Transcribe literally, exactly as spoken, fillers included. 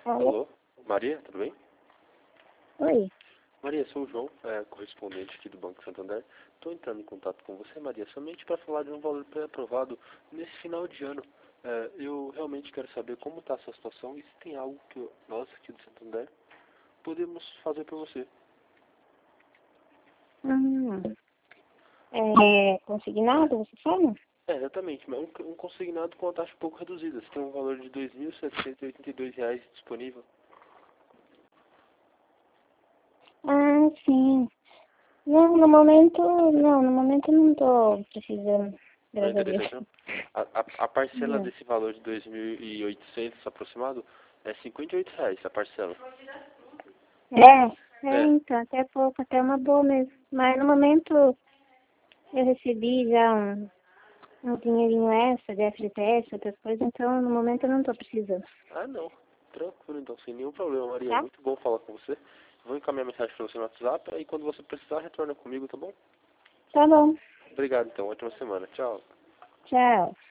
Alô? Alô, Maria, tudo bem? Oi. Maria, sou o João, é, correspondente aqui do Banco Santander. Estou entrando em contato com você, Maria, somente para falar de um valor pré-aprovado nesse final de ano. É, eu realmente quero saber como está a sua situação e se tem algo que eu- nós aqui do Santander podemos fazer por você. Hum. É consignado, você fala? É, exatamente, mas um, um consignado com uma taxa um pouco reduzida. Você tem um valor de dois mil setecentos e oitenta e dois reais disponível. Ah, sim. Não, no momento, não, no momento eu não tô precisando, Não é graças a Deus. interessante, não? A, a, a parcela Não. desse valor de dois mil e oitocentos aproximado é cinquenta e oito reais a parcela. É, é, É. então, até pouco, até uma boa mesmo. Mas no momento eu recebi já um, um dinheirinho extra de F G T S, outras coisas, então no momento eu não tô precisando. Ah, não. Tranquilo, então, sem nenhum problema, Maria. Tá? Muito bom falar com você. Vou encaminhar mensagem para você no WhatsApp, aí quando você precisar, retorna comigo, tá bom? Tá bom. Obrigado, então. Ótima semana. Tchau. Tchau.